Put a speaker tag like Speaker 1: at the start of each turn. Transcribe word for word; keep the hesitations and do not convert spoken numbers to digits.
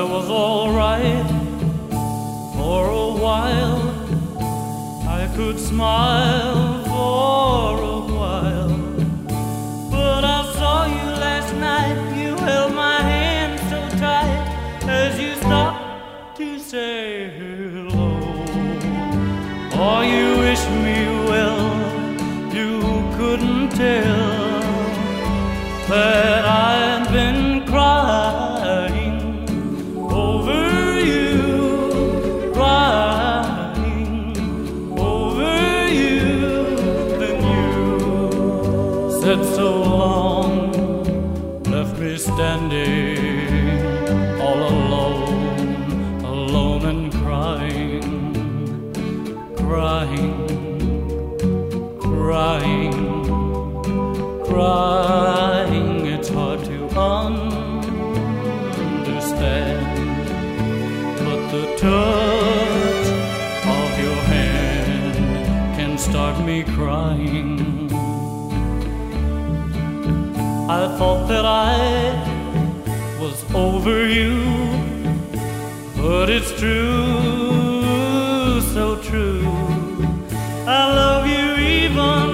Speaker 1: was all right for a while. I could smile for a while, but I saw you last night. You held my hand so tight as you stopped to say hello. Oh, you wish me well. You couldn't tell that I've been crying over you, crying over you. Then you said so long, left me standing all alone, alone and crying, crying, crying, crying. It's hard to understand, but the touch of your hand can start me crying. I thought that I was over you, but it's true, so true. I love you even